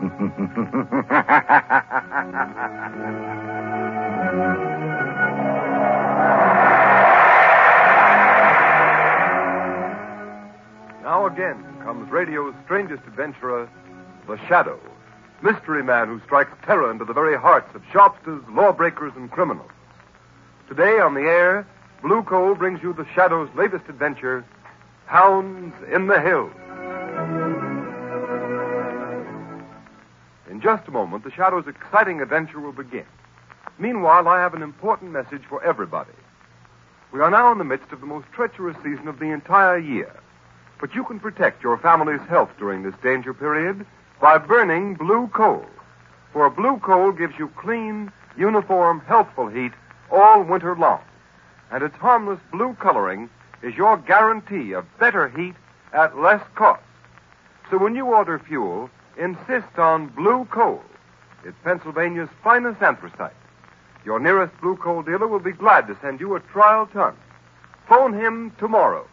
Now again comes radio's strangest adventurer, the Shadow, mystery man who strikes terror into the very hearts of shopsters, lawbreakers, and criminals. Today on the air, Blue Coal brings you the Shadow's latest adventure, Hounds in the Hills. In just a moment, the Shadow's exciting adventure will begin. Meanwhile, I have an important message for everybody. We are now in the midst of the most treacherous season of the entire year. But you can protect your family's health during this danger period by burning blue coal. For blue coal gives you clean, uniform, healthful heat all winter long. And its harmless blue coloring is your guarantee of better heat at less cost. So when you order fuel, insist on blue coal. It's Pennsylvania's finest anthracite. Your nearest blue coal dealer will be glad to send you a trial ton. Phone him tomorrow.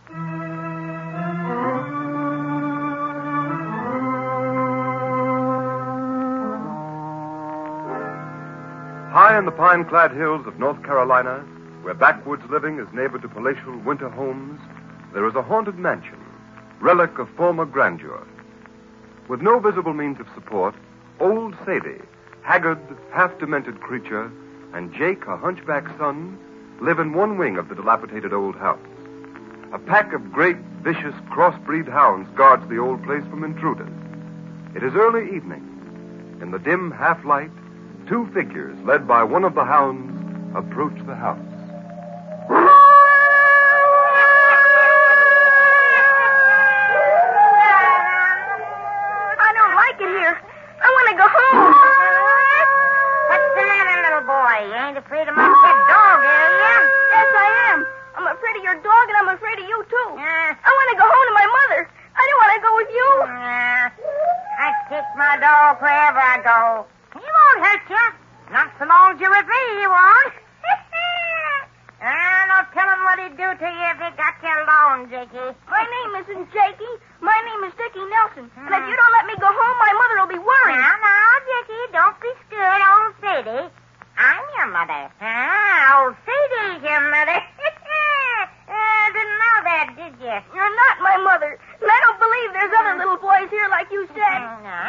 High in the pine-clad hills of North Carolina, where backwoods living is neighbor to palatial winter homes, there is a haunted mansion, relic of former grandeur. With no visible means of support, old Sadie, haggard, half-demented creature, and Jake, a hunchback son, live in one wing of the dilapidated old house. A pack of great, vicious, crossbreed hounds guards the old place from intruders. It is early evening. In the dim half-light, two figures, led by one of the hounds, approach the house. I don't like it here. I want to go home. What's the matter, little boy? You ain't afraid of my pet dog, are you? Yes, I am. I'm afraid of your dog, and I'm afraid of you, too. I want to go home to my mother. I don't want to go with you. I take my dog wherever I go. He won't hurt you. Not so long as you're with me, he won't. No telling what he'd do to you if he got you alone, Jakey. My name isn't Jakey. My name is Dickie Nelson. And if you don't let me go home, my mother will be worried. Now, Jakey, don't be scared, old Sadie. I'm your mother. Old Sadie's your mother. Didn't know that, did you? You're not my mother. And I don't believe there's other little boys here like you said.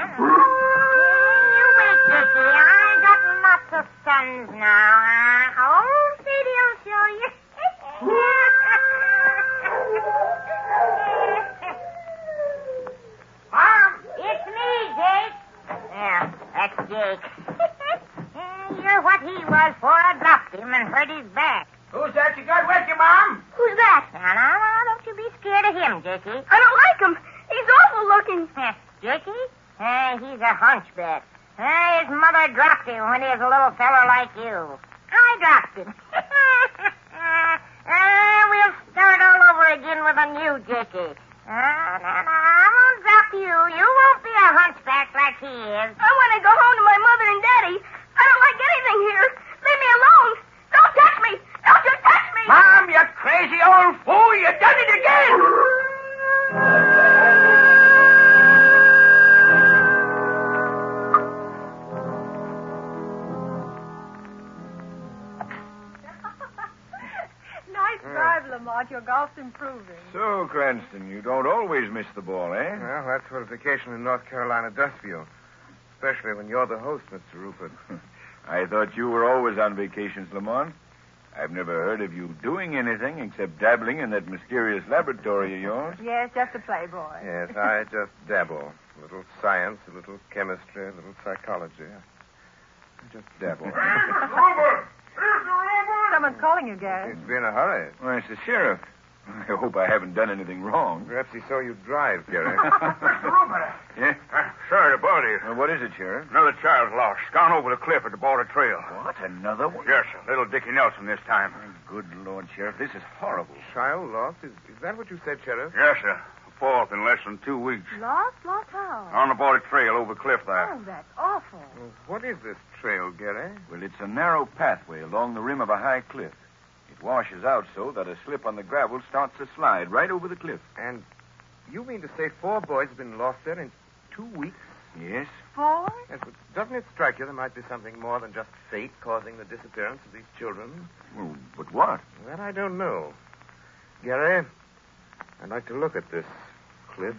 You wait, Dickie. I got lots of sons now. Old Sadie will show you. Mom, it's me, Jake. Yeah, that's Jake. You're what he was before I dropped him and hurt his back. Who's that you got with you, Mom? Who's that? Now, don't you be scared of him, Jakey. I don't like him. He's awful looking. Jakey? He's a hunchback. His mother dropped him when he was a little fellow like you. I dropped him. We'll start all over again with a new Jakey. I won't drop you. You won't be a hunchback like he is. I want to go home to my mother and Daddy. I don't like anything here. Leave me alone. Don't touch me. Don't you touch me. Mom, you crazy old fool. You done it again. Nice drive, Lamont. Your golf's improving. So, Cranston, you don't always miss the ball, eh? Well, that's what a vacation in North Carolina does for you. Especially when you're the host, Mr. Rupert. I thought you were always on vacations, Lamont. I've never heard of you doing anything except dabbling in that mysterious laboratory of yours. Yes, just a playboy. Yes, I just dabble. A little science, a little chemistry, a little psychology. I just dabble. Someone's calling you, Gary. It's been a hurry. Well, it's the sheriff. I hope I haven't done anything wrong. Perhaps he saw you drive, Gary. Yeah? Sorry to bother you. Well, what is it, Sheriff? Another child's lost. Gone over the cliff at the Boulder Trail. What, another one? Yes, sir. Little Dickie Nelson this time. Good Lord, Sheriff, this is horrible. Child lost? Is that what you said, Sheriff? Yes, sir. Fourth in less than 2 weeks. Lost? Lost how? On the Boulder Trail over the cliff there. Oh, that's awful. Well, what is this trail, Gary? Well, it's a narrow pathway along the rim of a high cliff. It washes out so that a slip on the gravel starts to slide right over the cliff. And you mean to say 4 boys have been lost there in 2 weeks? Yes? Boys? Yes, but doesn't it strike you there might be something more than just fate causing the disappearance of these children? Well, but what? That I don't know. Gary, I'd like to look at this cliff.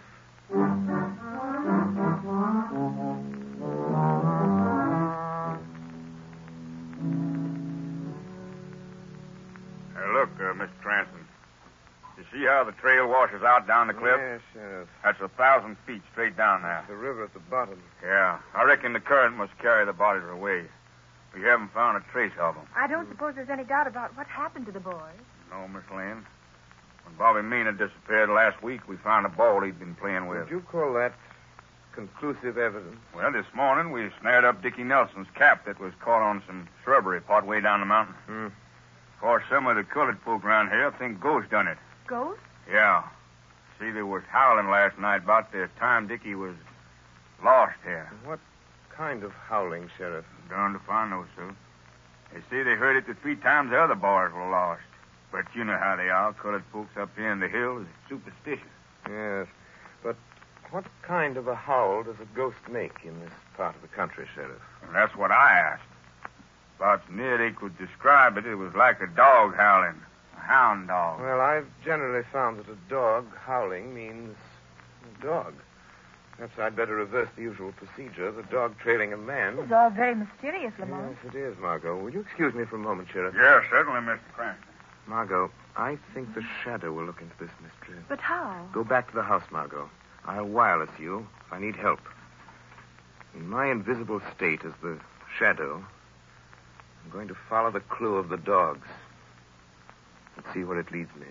Look, Mr. Cranston. You see how the trail washes out down the cliff? Yes, yes. That's 1,000 feet straight down there. The river at the bottom. Yeah, I reckon the current must carry the bodies away. We haven't found a trace of them. I don't suppose there's any doubt about what happened to the boys. No, Miss Lynn. When Bobby Mina disappeared last week, we found a ball he'd been playing with. Would you call that conclusive evidence? Well, this morning we snared up Dickie Nelson's cap that was caught on some shrubbery part way down the mountain. Of course, some of the colored folk around here think Ghost done it. Ghost? Yeah. See, they was howling last night about the time Dickie was lost here. What kind of howling, Sheriff? Darned if I know, sir. They say they heard it the 3 times the other boys were lost. But you know how they are. Colored folks up here in the hills are superstitious. Yes. But what kind of a howl does a ghost make in this part of the country, Sheriff? And that's what I asked. About as near they could describe it, it was like a dog howling. A hound dog. Well, I've generally found that a dog howling means a dog. Perhaps I'd better reverse the usual procedure, the dog trailing a man. It's all very mysterious, Lamont. Yes, it is, Margot. Will you excuse me for a moment, Sheriff? Yeah, certainly, Mr. Cranston. Margot, I think the shadow will look into this mystery. But how? Go back to the house, Margot. I'll wireless you if I need help. In my invisible state as the shadow, I'm going to follow the clue of the dogs and see where it leads me.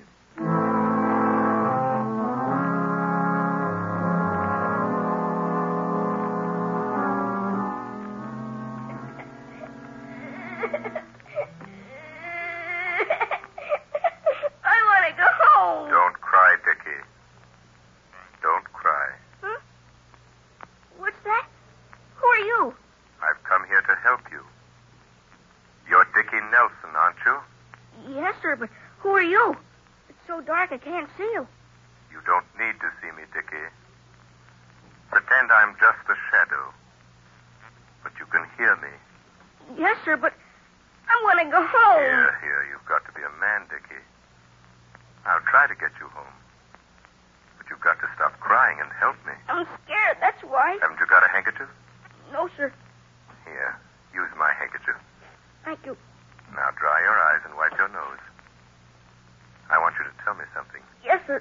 I want to go home. Don't cry, Dickie. Don't cry. Huh? What's that? Who are you? I've come here to help you. You're Dickie Nelson, aren't you? Yes, sir, but who are you? It's so dark I can't see you. You don't need to see me, Dickie. Pretend I'm just a shadow. But you can hear me. Yes, sir, but I want to go home. Here, you've got to be a man, Dickie. I'll try to get you home. But you've got to stop crying and help me. I'm scared, that's why. Haven't you got a handkerchief? No, sir. Here, use my handkerchief. Thank you. Now dry your eyes and wipe your nose. I want you to tell me something. Yes, sir.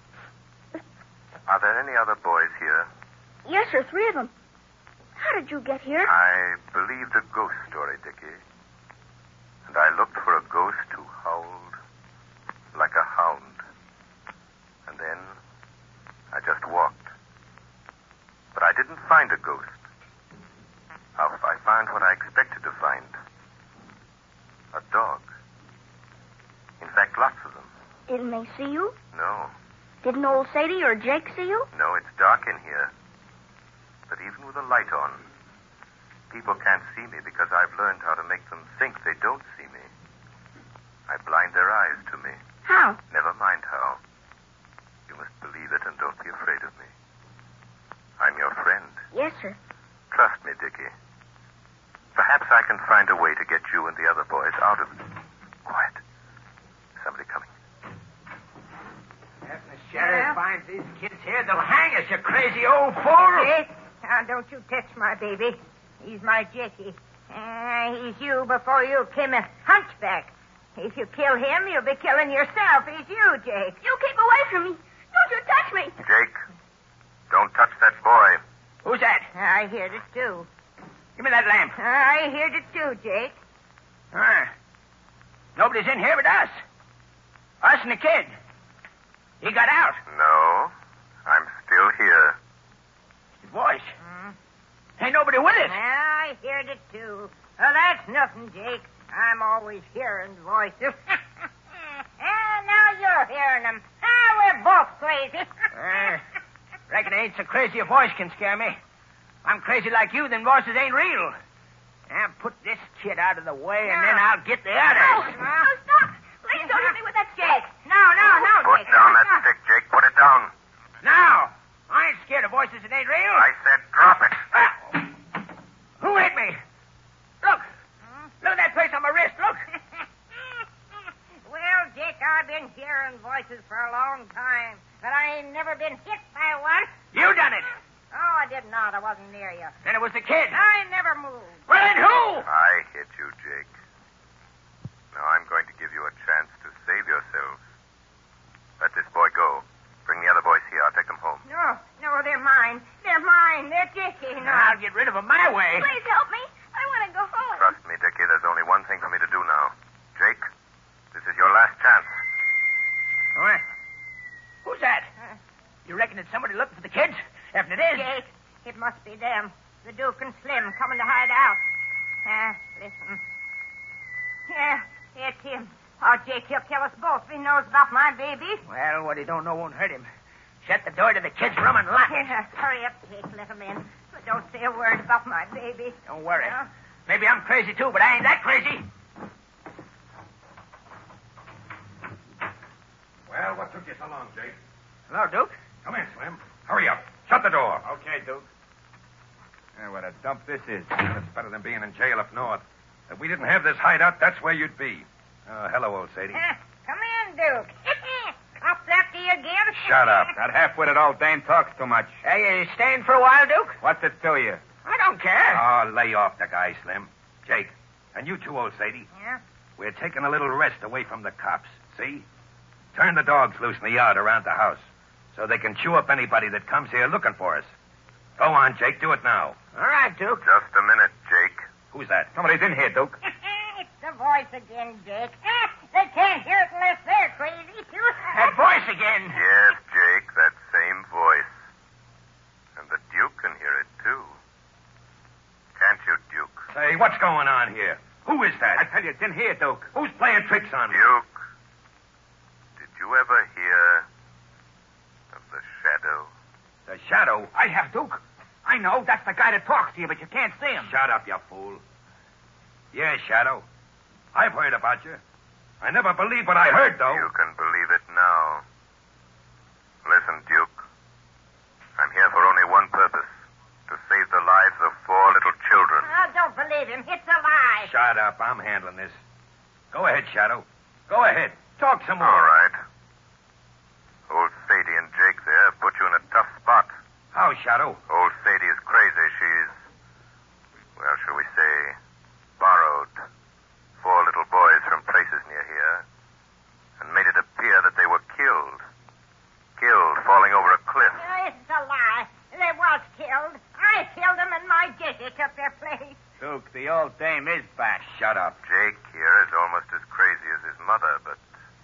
Are there any other boys here? Yes, sir, 3 of them. How did you get here? I believed a ghost story, Dickie. And I looked for a ghost who howled like a hound. And then I just walked. But I didn't find a ghost. I found what I expected to find. A dog. In fact, lots of them. Didn't they see you? No. Didn't old Sadie or Jake see you? No, it's dark in here. But even with a light on, people can't see me because I've learned how to make them think they don't see me. I blind their eyes to me. How? Never mind how. You must believe it and don't be afraid of me. I'm your friend. Yes, sir. Trust me, Dickie. Perhaps I can find a way to get you and the other boys out of it. Quiet. Somebody coming. If the sheriff finds these kids here, they'll hang us, you crazy old fool. Jake, now don't you touch my baby. He's my Jakey. He's you before you came a hunchback. If you kill him, you'll be killing yourself. He's you, Jake. You keep away from me. Don't you touch me. Jake, don't touch that boy. Who's that? I heard it, too. Give me that lamp. I heard it, too, Jake. Nobody's in here but us. Us and the kid. He got out. No, I'm still here. His voice. Ain't nobody with us. I heard it, too. Well, that's nothing, Jake. I'm always hearing voices. Now you're hearing them. We're both crazy. Reckon it ain't so crazy a voice can scare me. I'm crazy like you, then voices ain't real. Now put this kid out of the way, and then I'll get the others. No, stop. Please don't hit me with that stick. No, Put Jake. down that stick, Jake. Put it down. Now, I ain't scared of voices that ain't real. I said drop it. horses for a long time, but I ain't never been hit by one. You done it. Oh, I did not. I wasn't near you. Then it was the kid. I never moved. Well, then who? I hit you, Jake. Now I'm going to give you a chance to save yourselves. Let this boy go. Bring the other boys here. I'll take them home. No, they're mine. They're mine. They're Dickie. No. I'll get rid of him my way. Please help me. I want to go home. Trust me, Dickie, there's only one thing for me to do now. Jake, this is your last chance. What? Who's that? You reckon it's somebody looking for the kids? If it is... Jake, it must be them. The Duke and Slim coming to hide out. Listen. Yeah, it's him. Oh, Jake, he'll kill us both if he knows about my baby. Well, what he don't know won't hurt him. Shut the door to the kids' room and lock it. Hurry up, Jake. Let him in. But don't say a word about my baby. Don't worry. Maybe I'm crazy, too, but I ain't that crazy. Well, what took you so long, Jake? Hello, Duke. Come in, Slim. Hurry up. Shut the door. Okay, Duke. Yeah, what a dump this is. It's better than being in jail up north. If we didn't have this hideout, that's where you'd be. Hello, old Sadie. Come in, Duke. Cops after you again? Shut up. That half-witted old dame talks too much. Hey, you staying for a while, Duke? What's it to you? I don't care. Oh, lay off the guy, Slim. Jake, and you too, old Sadie. Yeah? We're taking a little rest away from the cops, see? Turn the dogs loose in the yard around the house so they can chew up anybody that comes here looking for us. Go on, Jake. Do it now. All right, Duke. Just a minute, Jake. Who's that? Somebody's in here, Duke. It's the voice again, Jake. They can't hear it unless they're crazy, too. That voice again. Yes, Jake, that same voice. And the Duke can hear it, too. Can't you, Duke? Say, what's going on here? Who is that? I tell you, it's in here, Duke. Who's playing tricks on me? Duke, did you ever hear of the Shadow? The Shadow? I have, Duke. I know. That's the guy that talks to you, but you can't see him. Shut up, you fool. Yeah, Shadow. I've heard about you. I never believed what I heard, though. You can believe it now. Listen, Duke. I'm here for only one purpose. To save the lives of 4 little children. Oh, don't believe him. It's a lie. Shut up. I'm handling this. Go ahead, Shadow. Go ahead. Talk some more. All right. Old Sadie and Jake there put you in a tough spot. How, Shadow? Old Sadie is crazy. She's, well, shall we say, borrowed 4 little boys from places near here and made it appear that they were killed. Killed falling over a cliff. It's a lie. They was killed. I killed them and my Dickie took their place. Duke, the old dame is back. Shut up. Jake here is almost as crazy as his mother, but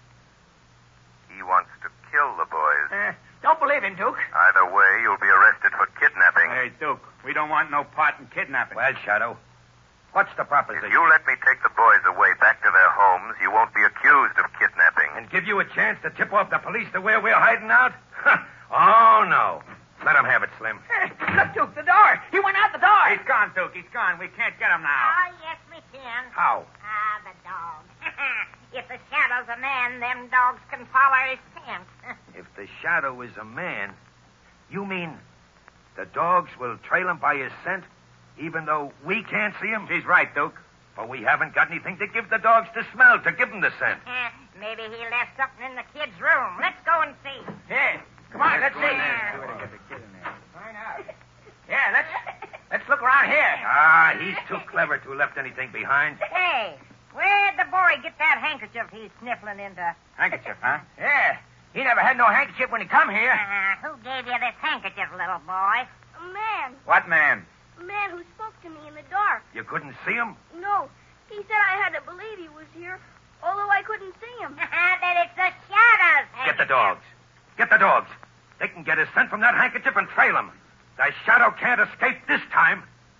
he wants to kill the boys. Don't believe him, Duke. Either way, you'll be arrested for kidnapping. Hey, Duke, we don't want no part in kidnapping. Well, Shadow, what's the If proposition? you let me take the boys away back to their homes, you won't be accused of kidnapping. And give you a chance to tip off the police to where we're hiding out? Oh, no. Let him have it, Slim. Look, Duke, the door. He went out the door. He's gone, Duke. He's gone. We can't get him now. Oh, yes, we can. How? The dog. If the Shadow's a man, them dogs can follow his scent. If the Shadow is a man, you mean the dogs will trail him by his scent, even though we can't see him? She's right, Duke. But we haven't got anything to give the dogs to smell, to give them the scent. Maybe he left something in the kid's room. Let's go and see. Yeah. Come on, let's see. Get the kid in there. Find out. Yeah, let's look around here. He's too clever to have left anything behind. Hey, where'd the boy get that handkerchief he's sniffling into? Handkerchief, huh? Yeah. He never had no handkerchief when he come here. Who gave you this handkerchief, little boy? A man. What man? A man who spoke to me in the dark. You couldn't see him? No. He said I had to believe he was here, although I couldn't see him. Then it's the Shadow's Get the dogs. Get the dogs. They can get his scent from that handkerchief and trail him. The Shadow can't escape this time.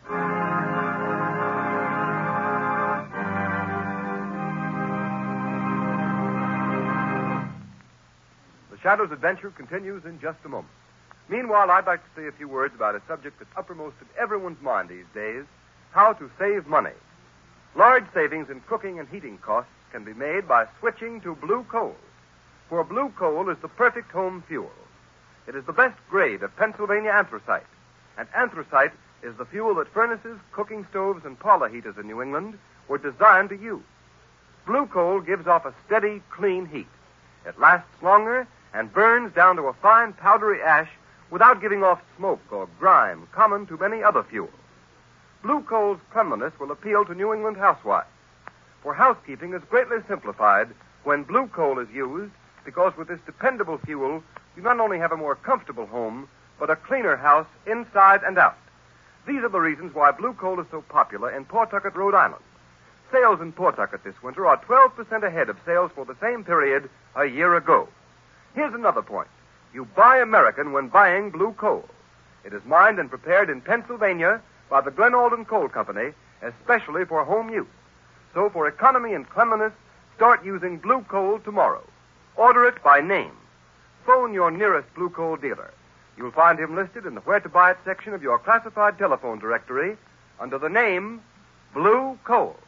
The Shadow's adventure continues in just a moment. Meanwhile, I'd like to say a few words about a subject that's uppermost in everyone's mind these days: how to save money. Large savings in cooking and heating costs can be made by switching to blue coal. For blue coal is the perfect home fuel. It is the best grade of Pennsylvania anthracite. And anthracite is the fuel that furnaces, cooking stoves, and parlor heaters in New England were designed to use. Blue coal gives off a steady, clean heat. It lasts longer and burns down to a fine powdery ash without giving off smoke or grime common to many other fuels. Blue coal's cleanliness will appeal to New England housewives. For housekeeping is greatly simplified when blue coal is used, because with this dependable fuel, you not only have a more comfortable home, but a cleaner house inside and out. These are the reasons why blue coal is so popular in Pawtucket, Rhode Island. Sales in Pawtucket this winter are 12% ahead of sales for the same period a year ago. Here's another point. You buy American when buying blue coal. It is mined and prepared in Pennsylvania by the Glen Alden Coal Company, especially for home use. So for economy and cleanliness, start using blue coal tomorrow. Order it by name. Phone your nearest blue coal dealer. You'll find him listed in the Where to Buy It section of your classified telephone directory under the name Blue Coal.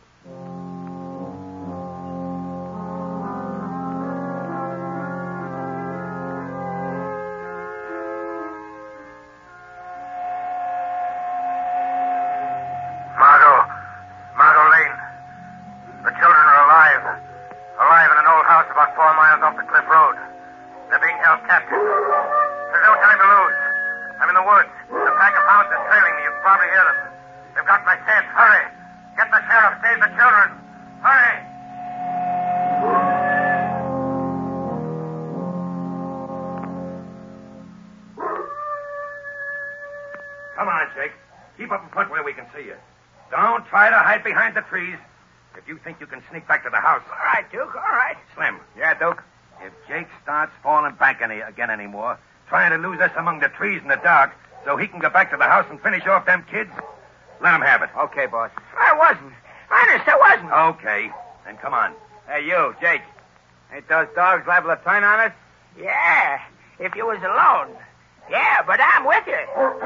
Margot Lane. The children are alive. Alive in an old house about 4 miles off the cliff road. They're being held captive. There's no time to lose. I'm in the woods. The pack of hounds is trailing me. You can probably hear them. They've got my scent. Hurry. Get the sheriff. Save the children. Hurry. Come on, Jake. Keep up in front where we can see you. Don't try to hide behind the trees. If you think you can sneak back to the house. All right, Duke, all right. Slim, Yeah, Duke. if Jake starts falling back again anymore, trying to lose us among the trees in the dark so he can go back to the house and finish off them kids, let him have it. Okay, boss. I wasn't. Honest, I wasn't. Okay. Then come on. Hey, you, Jake. Ain't those dogs liable to turn on us? Yeah, if you was alone. Yeah, but I'm with you.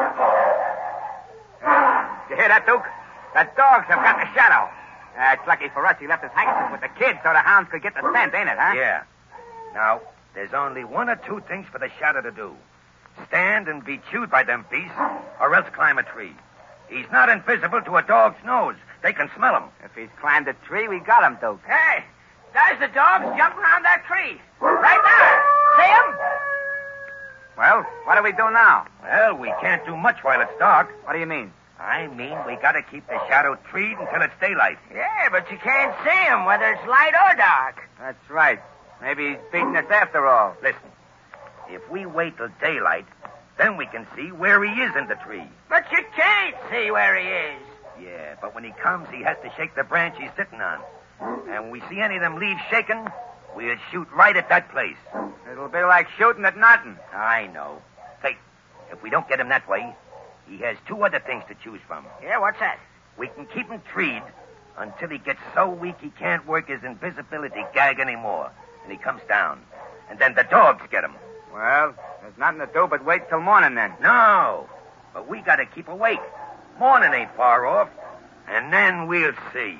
You hear that, Duke? The dogs have got the shadow. It's lucky for us he left his handkerchief with the kids so the hounds could get the scent, ain't it, huh? Yeah. Now, there's only one or two things for the shadow to do. Stand and be chewed by them beasts, or else climb a tree. He's not invisible to a dog's nose. They can smell him. If he's climbed a tree, we got him, Duke. Hey, there's the dogs jumping around that tree. Right there. See him? Well, what do we do now? Well, we can't do much while it's dark. What do you mean? I mean, we gotta keep the shadow treed until it's daylight. Yeah, but you can't see him, whether it's light or dark. That's right. Maybe he's beating us after all. Listen, if we wait till daylight, then we can see where he is in the tree. But you can't see where he is. Yeah, but when he comes, he has to shake the branch he's sitting on. And when we see any of them leaves shaking, we'll shoot right at that place. It'll be like shooting at nothing. I know. Say, if we don't get him that way, he has two other things to choose from. Yeah, what's that? We can keep him treed until he gets so weak he can't work his invisibility gag anymore, and he comes down. And then the dogs get him. Well, there's nothing to do but wait till morning then. No, but we got to keep awake. Morning ain't far off, and then we'll see.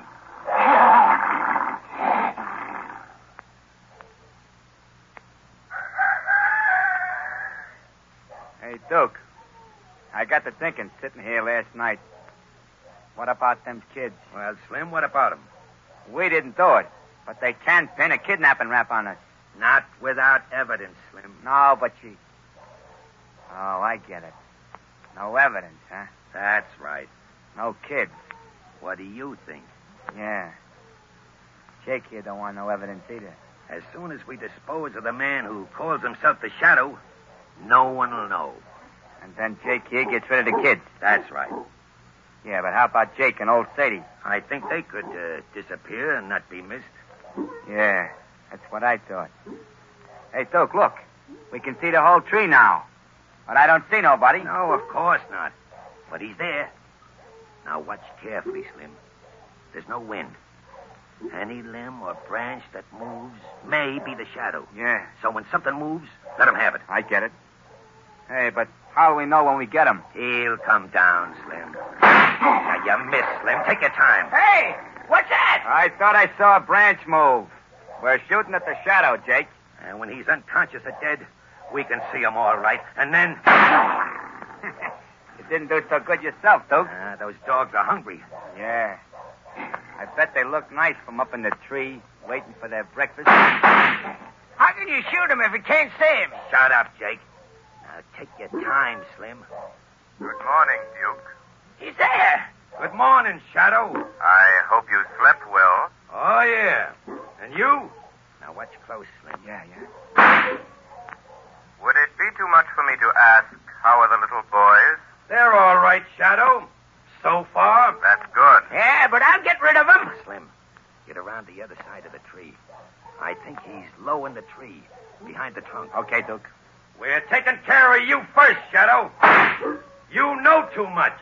Hey, Duke, I got to thinking sitting here last night. What about them kids? Well, Slim, what about them? We didn't do it, but they can pin a kidnapping rap on us. Not without evidence, Slim. No, but you... Oh, I get it. No evidence, huh? That's right. No kids. What do you think? Yeah. Jake here don't want no evidence either. As soon as we dispose of the man who calls himself the Shadow, no one will know. And then Jake here gets rid of the kids. That's right. Yeah, but how about Jake and old Sadie? I think they could disappear and not be missed. Yeah, that's what I thought. Hey, Duke, look. We can see the whole tree now. But I don't see nobody. No, of course not. But he's there. Now watch carefully, Slim. There's no wind. Any limb or branch that moves may be the Shadow. Yeah. So when something moves, let him have it. I get it. Hey, but how do we know when we get him? He'll come down, Slim. Now, you missed, Slim. Take your time. Hey, what's that? I thought I saw a branch move. We're shooting at the Shadow, Jake. And when he's unconscious or dead, we can see him all right. And then... You didn't do so good yourself, Duke. Those dogs are hungry. Yeah. I bet they look nice from up in the tree, waiting for their breakfast. How can you shoot him if you can't see him? Shut up, Jake. Now, take your time, Slim. Good morning, Duke. He's there. Good morning, Shadow. I hope you slept well. Oh, yeah. And you? Now, watch close, Slim. Yeah. Would it be too much for me to ask, how are the little boys? They're all right, Shadow. So far. That's good. Yeah, but I'll get rid of him. Slim, get around the other side of the tree. I think he's low in the tree, behind the trunk. Okay, Duke. We're taking care of you first, Shadow. You know too much.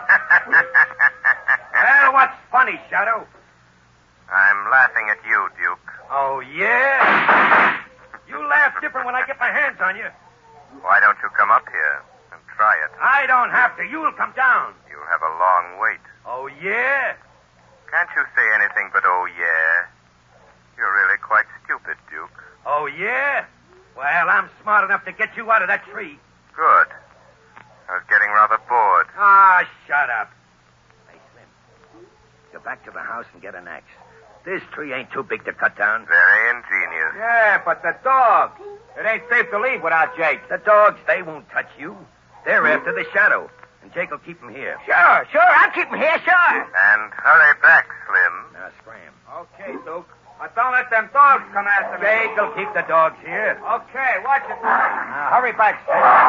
Well, what's funny, Shadow? I'm laughing at you, Duke. Oh, yeah? You laugh different when I get my hands on you. Why don't you come up here and try it? I don't have to. You'll come down. You'll have a long wait. Oh, yeah? Can't you say anything but oh, yeah? You're really quite stupid, Duke. Oh, yeah? Well, I'm smart enough to get you out of that tree. Good. I was getting rather bored. Ah, shut up. Hey, Slim, go back to the house and get an axe. This tree ain't too big to cut down. Very ingenious. Yeah, but the dogs. It ain't safe to leave without Jake. The dogs, they won't touch you. They're after the Shadow, and Jake will keep them here. Sure. I'll keep him here, sure. And hurry back, Slim. Now, scram. Okay, Duke. But don't let them dogs come after me. Jake will keep the dogs here. Okay, watch it. Now, hurry back,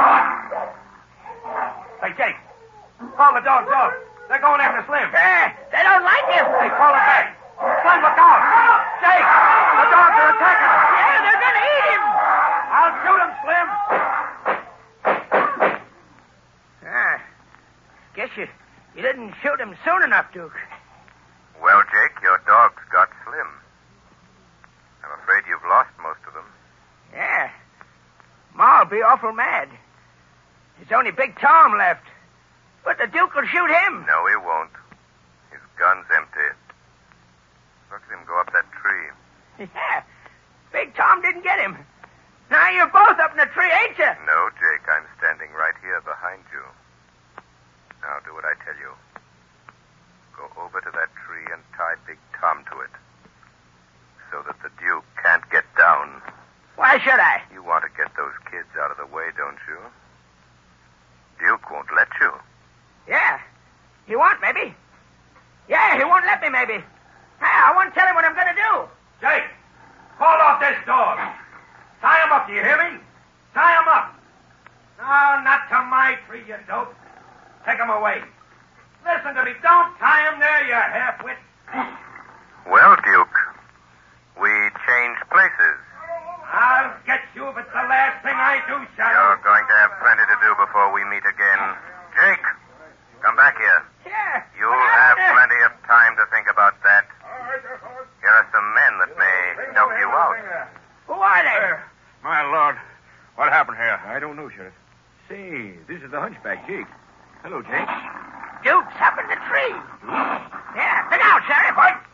Hey, Jake, call the dogs off. They're going after Slim. They don't like him. Hey, call them back. Slim, look out. Jake, the dogs are attacking him. Yeah, they're going to eat him. I'll shoot him, Slim. Guess you didn't shoot him soon enough, Duke. Well, Jake, your dogs got Slim. I'm afraid you've lost most of them. Yeah. Ma'll be awful mad. There's only Big Tom left. But the Duke will shoot him. No, he won't. His gun's empty. Look at him go up that tree. Yeah. Big Tom didn't get him. Now you're both up in the tree, ain't you? No, Jake, I'm standing right here behind you. Now do what I tell you. Go over to that tree and tie Big Tom to it. So that the Duke can't get down. Why should I? You want to get those kids out of the way, don't you? Duke won't let you. Yeah. He won't, maybe. Yeah, he won't let me, maybe. I won't tell him what I'm going to do. Jake, call off this dog. Tie him up, do you hear me? Tie him up. No, not to my tree, you dope. Take him away. Listen to me. Don't tie him there, you half-wit. Well, Duke, we change places. I'll get you if it's the last thing I do, Shadow. You're going to have plenty to do before we meet again. Jake, come back here. Yeah. You'll have plenty of time to think about that. Here are some men that may help you out. Who are they? My Lord, what happened here? I don't know, Sheriff. Say, this is the hunchback, Jake. Hello, Jake. Duke's up in the tree. Yeah, sit down, Sheriff.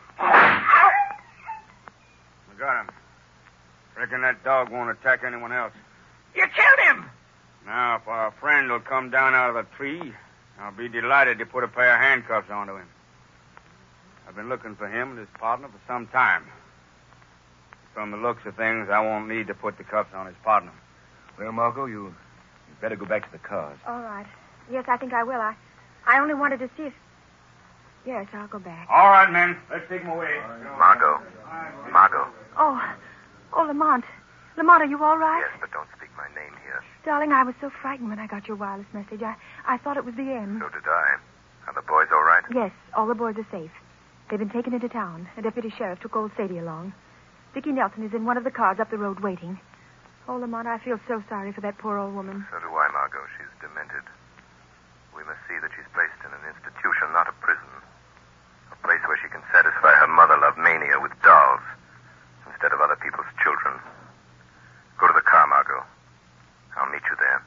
I got him. Reckon that dog won't attack anyone else. You killed him. Now, if our friend will come down out of the tree, I'll be delighted to put a pair of handcuffs onto him. I've been looking for him and his partner for some time. From the looks of things, I won't need to put the cuffs on his partner. Well, Margot, you better go back to the cars. All right. Yes, I think I will. I only wanted to see if... Yes, I'll go back. All right, men. Let's take him away. Margot. Oh, Lamont. Lamont, are you all right? Yes, but don't speak my name here. Darling, I was so frightened when I got your wireless message. I thought it was the end. So did I. Are the boys all right? Yes, all the boys are safe. They've been taken into town. A deputy sheriff took old Sadie along. Dickie Nelson is in one of the cars up the road waiting. Oh, Lamont, I feel so sorry for that poor old woman. So do I, Margot. She's demented. We must see that she's placed in an institution, not a prison. A place where she can satisfy her mother-love mania with dolls instead of other people's children. Go to the car, Margot. I'll meet you there.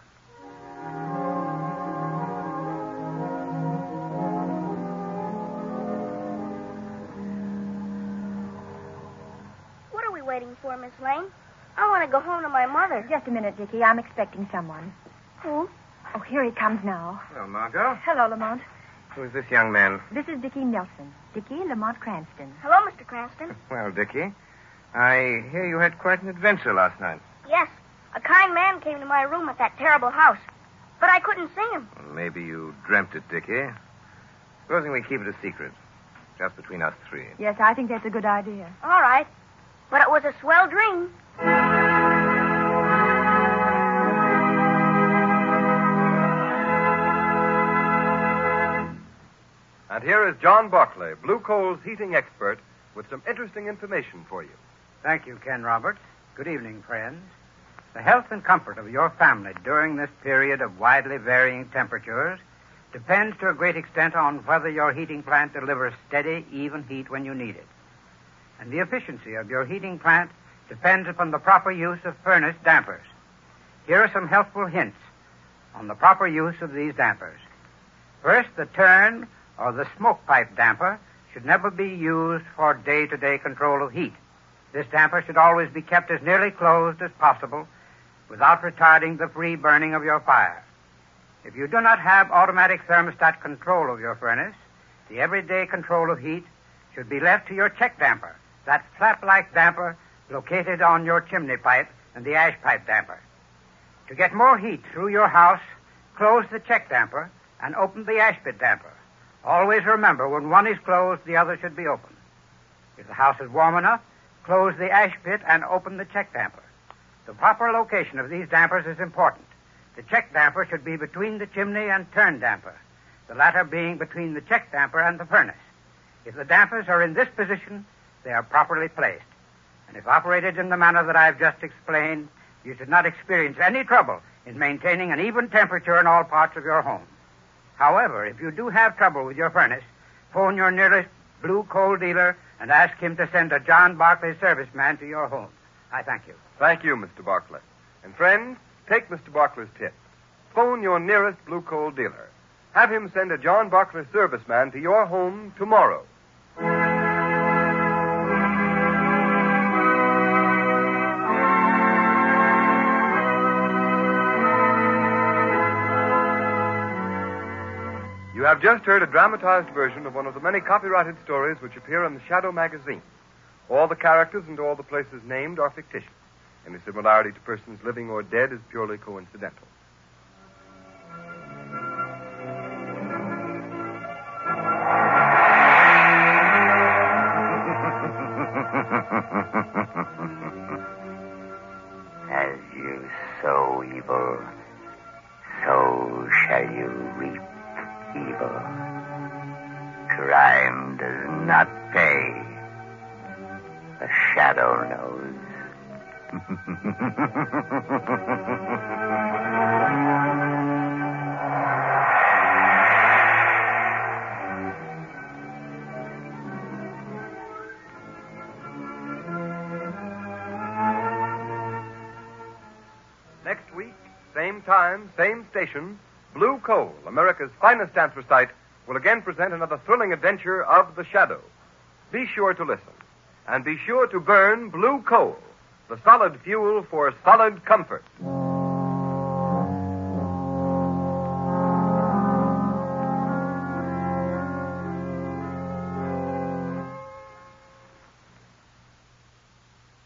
What are we waiting for, Miss Lane? I want to go home to my mother. Just a minute, Dickie. I'm expecting someone. Who? Oh, here he comes now. Hello, Margot. Hello, Lamont. Who's this young man? This is Dickie Nelson. Dickie Lamont Cranston. Hello, Mr. Cranston. Well, Dickie, I hear you had quite an adventure last night. Yes, a kind man came to my room at that terrible house, but I couldn't see him. Well, maybe you dreamt it, Dickie. Supposing we keep it a secret, just between us three. Yes, I think that's a good idea. All right, but it was a swell dream. And here is John Barclay, Blue Coal's heating expert, with some interesting information for you. Thank you, Ken Roberts. Good evening, friends. The health and comfort of your family during this period of widely varying temperatures depends to a great extent on whether your heating plant delivers steady, even heat when you need it. And the efficiency of your heating plant depends upon the proper use of furnace dampers. Here are some helpful hints on the proper use of these dampers. First, the turn or the smoke pipe damper should never be used for day-to-day control of heat. This damper should always be kept as nearly closed as possible without retarding the free burning of your fire. If you do not have automatic thermostat control of your furnace, the everyday control of heat should be left to your check damper, that flap-like damper located on your chimney pipe and the ash pipe damper. To get more heat through your house, close the check damper and open the ash pit damper. Always remember, when one is closed, the other should be open. If the house is warm enough, close the ash pit and open the check damper. The proper location of these dampers is important. The check damper should be between the chimney and turn damper, the latter being between the check damper and the furnace. If the dampers are in this position, they are properly placed. And if operated in the manner that I've just explained, you should not experience any trouble in maintaining an even temperature in all parts of your home. However, if you do have trouble with your furnace, phone your nearest Blue Coal dealer and ask him to send a John Barclay serviceman to your home. I thank you. Thank you, Mr. Barclay. And friends, take Mr. Barclay's tip. Phone your nearest Blue Coal dealer. Have him send a John Barclay serviceman to your home tomorrow. You have just heard a dramatized version of one of the many copyrighted stories which appear in the Shadow magazine. All the characters and all the places named are fictitious. Any similarity to persons living or dead is purely coincidental. As you sow evil, so shall you reap evil. Crime does not pay. The shadow knows. Next week, same time, same station, Blue Coal, America's finest anthracite, will again present another thrilling adventure of the Shadow. Be sure to listen. And be sure to burn Blue Coal, the solid fuel for solid comfort.